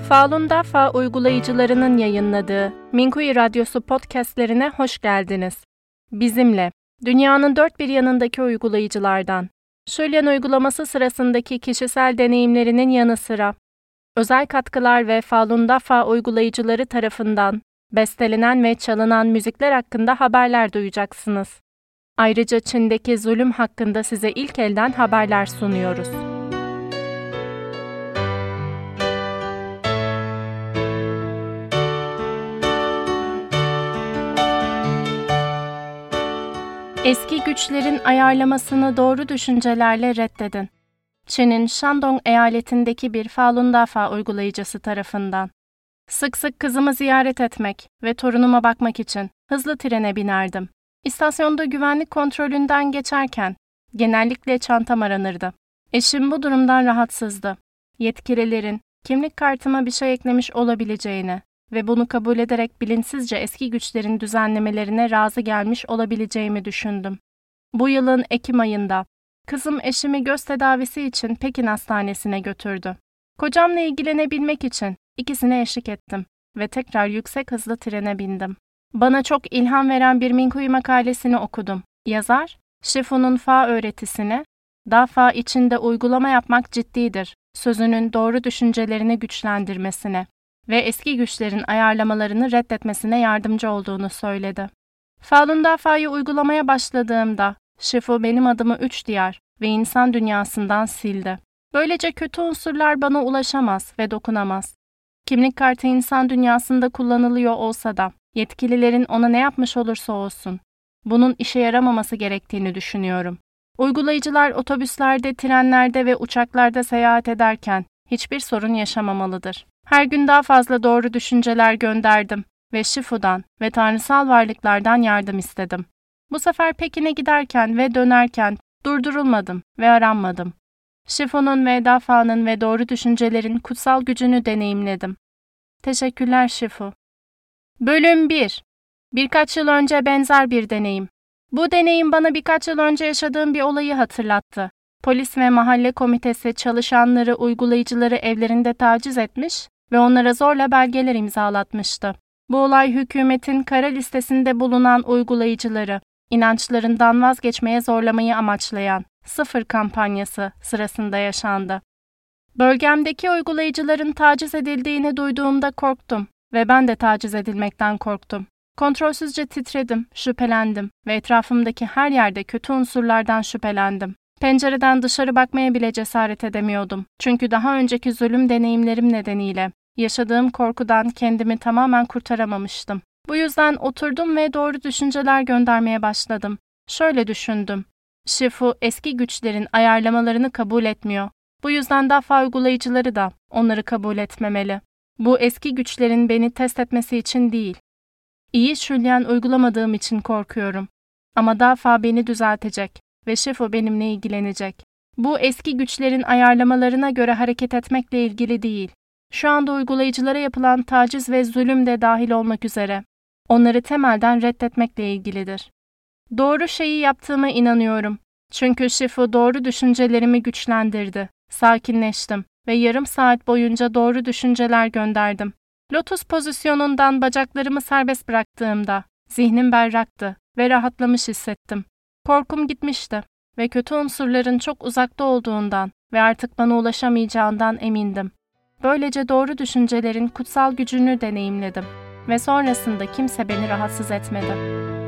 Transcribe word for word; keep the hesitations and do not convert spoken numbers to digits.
Falun Dafa uygulayıcılarının yayınladığı Minkuyu Radyosu podcastlerine hoş geldiniz. Bizimle, dünyanın dört bir yanındaki uygulayıcılardan, Şölyen uygulaması sırasındaki kişisel deneyimlerinin yanı sıra, özel katkılar ve Falun Dafa uygulayıcıları tarafından bestelenen ve çalınan müzikler hakkında haberler duyacaksınız. Ayrıca Çin'deki zulüm hakkında size ilk elden haberler sunuyoruz. Eski güçlerin ayarlamasını doğru düşüncelerle reddedin. Çin'in Shandong eyaletindeki bir Falun Dafa uygulayıcısı tarafından. Sık sık kızımı ziyaret etmek ve torunuma bakmak için hızlı trene binerdim. İstasyonda güvenlik kontrolünden geçerken genellikle çantam aranırdı. Eşim bu durumdan rahatsızdı. Yetkililerin kimlik kartıma bir şey eklemiş olabileceğini ve bunu kabul ederek bilinçsizce eski güçlerin düzenlemelerine razı gelmiş olabileceğimi düşündüm. Bu yılın Ekim ayında kızım eşimi göz tedavisi için Pekin Hastanesi'ne götürdü. Kocamla ilgilenebilmek için ikisine eşlik ettim ve tekrar yüksek hızlı trene bindim. Bana çok ilham veren bir Minkuyu makalesini okudum. Yazar, Shifu'nun Fa öğretisini, Dafa içinde uygulama yapmak ciddidir sözünün doğru düşüncelerini güçlendirmesine ve eski güçlerin ayarlamalarını reddetmesine yardımcı olduğunu söyledi. Falun Dafa'yı uygulamaya başladığımda, Shifu benim adımı üç diyar ve insan dünyasından sildi. Böylece kötü unsurlar bana ulaşamaz ve dokunamaz. Kimlik kartı insan dünyasında kullanılıyor olsa da, yetkililerin ona ne yapmış olursa olsun, bunun işe yaramaması gerektiğini düşünüyorum. Uygulayıcılar otobüslerde, trenlerde ve uçaklarda seyahat ederken hiçbir sorun yaşamamalıdır. Her gün daha fazla doğru düşünceler gönderdim ve Shifu'dan ve tanrısal varlıklardan yardım istedim. Bu sefer Pekin'e giderken ve dönerken durdurulmadım ve aranmadım. Shifu'nun ve Dafa'nın ve doğru düşüncelerin kutsal gücünü deneyimledim. Teşekkürler Shifu. Bölüm bir. Birkaç yıl önce benzer bir deneyim. Bu deneyim bana birkaç yıl önce yaşadığım bir olayı hatırlattı. Polis ve mahalle komitesi çalışanları, uygulayıcıları evlerinde taciz etmiş ve onlara zorla belgeler imzalatmıştı. Bu olay hükümetin kara listesinde bulunan uygulayıcıları, inançlarından vazgeçmeye zorlamayı amaçlayan sıfır kampanyası sırasında yaşandı. Bölgemdeki uygulayıcıların taciz edildiğini duyduğumda korktum ve ben de taciz edilmekten korktum. Kontrolsüzce titredim, şüphelendim ve etrafımdaki her yerde kötü unsurlardan şüphelendim. Pencereden dışarı bakmaya bile cesaret edemiyordum. Çünkü daha önceki zulüm deneyimlerim nedeniyle yaşadığım korkudan kendimi tamamen kurtaramamıştım. Bu yüzden oturdum ve doğru düşünceler göndermeye başladım. Şöyle düşündüm. Shifu eski güçlerin ayarlamalarını kabul etmiyor. Bu yüzden Dafa uygulayıcıları da onları kabul etmemeli. Bu eski güçlerin beni test etmesi için değil. İyi Şölyen uygulamadığım için korkuyorum. Ama Dafa beni düzeltecek ve Shifu benimle ilgilenecek. Bu eski güçlerin ayarlamalarına göre hareket etmekle ilgili değil. Şu anda uygulayıcılara yapılan taciz ve zulüm de dahil olmak üzere. Onları temelden reddetmekle ilgilidir. Doğru şeyi yaptığıma inanıyorum. Çünkü Shifu doğru düşüncelerimi güçlendirdi. Sakinleştim ve yarım saat boyunca doğru düşünceler gönderdim. Lotus pozisyonundan bacaklarımı serbest bıraktığımda zihnim berraktı ve rahatlamış hissettim. Korkum gitmişti ve kötü unsurların çok uzakta olduğundan ve artık bana ulaşamayacağından emindim. Böylece doğru düşüncelerin kutsal gücünü deneyimledim ve sonrasında kimse beni rahatsız etmedi.